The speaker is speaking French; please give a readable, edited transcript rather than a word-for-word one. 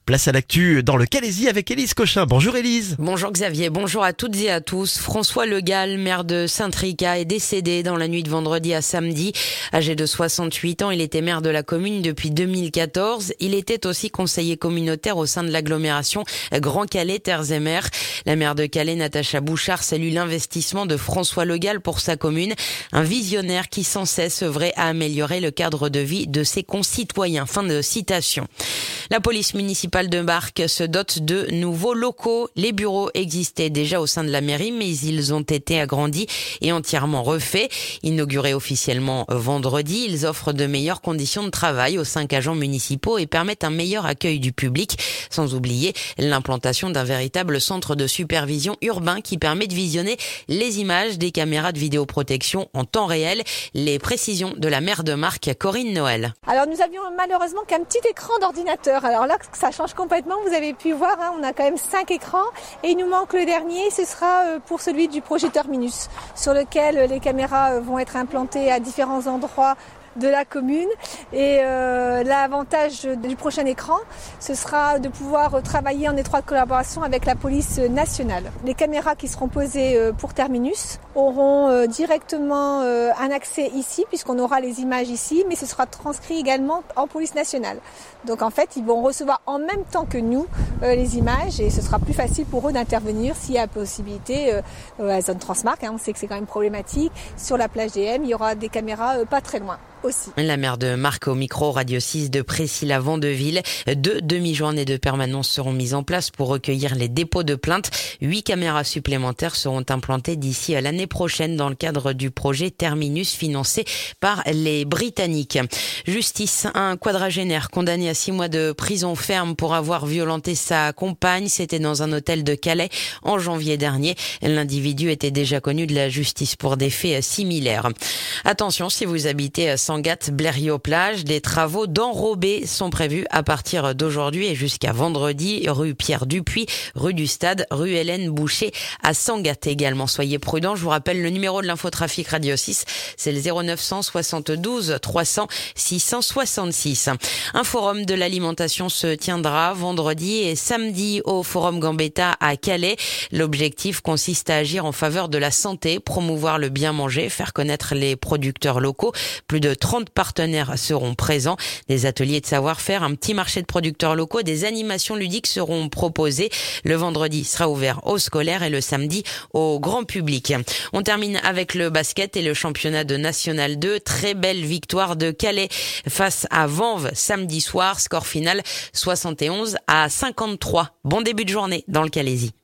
Place à l'actu dans le Calaisis avec Élise Cochin. Bonjour Élise. Bonjour Xavier, bonjour à toutes et à tous. François Le Gall, maire de Saint-Trica, est décédé dans la nuit de vendredi à samedi. Âgé de 68 ans, il était maire de la commune depuis 2014. Il était aussi conseiller communautaire au sein de l'agglomération Grand Calais Terres et Mers. La maire de Calais, Natacha Bouchard, salue l'investissement de François Le Gall pour sa commune. Un visionnaire qui sans cesse œuvrait à améliorer le cadre de vie de ses concitoyens. Fin de citation. La police municipale de Marcq se dote de nouveaux locaux. Les bureaux existaient déjà au sein de la mairie, mais ils ont été agrandis et entièrement refaits. Inaugurés officiellement vendredi, ils offrent de meilleures conditions de travail aux 5 agents municipaux et permettent un meilleur accueil du public, sans oublier l'implantation d'un véritable centre de supervision urbain qui permet de visionner les images des caméras de vidéoprotection en temps réel. Les précisions de la maire de Marcq, Corinne Noël. Alors nous avions malheureusement qu'un petit écran d'ordinateur. Alors là, ça change complètement. Vous avez pu voir, on a quand même 5 écrans et il nous manque le dernier. Ce sera pour celui du projet Terminus, sur lequel les caméras vont être implantées à différents endroits de la commune. Et l'avantage du prochain écran, ce sera de pouvoir travailler en étroite collaboration avec la police nationale. Les caméras qui seront posées pour Terminus auront directement un accès ici, puisqu'on aura les images ici, mais ce sera transcrit également en police nationale. Donc en fait, ils vont recevoir en même temps que nous les images et ce sera plus facile pour eux d'intervenir s'il y a possibilité à la zone Transmarc. On sait que c'est quand même problématique. Sur la plage des M, il y aura des caméras pas très loin aussi. La maire de Marcq au micro Radio 6 de Priscilla Vandeville. 2 demi-journées de permanence seront mises en place pour recueillir les dépôts de plaintes. 8 caméras supplémentaires seront implantées d'ici à l'année prochaine dans le cadre du projet Terminus financé par les Britanniques. Justice, un quadragénaire condamné à 6 mois de prison ferme pour avoir violenté sa compagne. C'était dans un hôtel de Calais en janvier dernier. L'individu était déjà connu de la justice pour des faits similaires. Attention, si vous habitez à Sangatte-Blériot-Plage, des travaux d'enrobés sont prévus à partir d'aujourd'hui et jusqu'à vendredi, rue Pierre Dupuis, rue du Stade, rue Hélène Boucher à Sangatte également. Soyez prudents, je vous rappelle le numéro de l'infotrafic Radio 6, c'est le 0972 300 666. Un forum de l'alimentation se tiendra vendredi et samedi au Forum Gambetta à Calais. L'objectif consiste à agir en faveur de la santé, promouvoir le bien manger, faire connaître les producteurs locaux. Plus de 30 partenaires seront présents. Des ateliers de savoir-faire, un petit marché de producteurs locaux, des animations ludiques seront proposées. Le vendredi sera ouvert aux scolaires et le samedi au grand public. On termine avec le basket et le championnat de National 2. Très belle victoire de Calais face à Vanves samedi soir. Score final 71 à 53. Bon début de journée dans le Calaisis.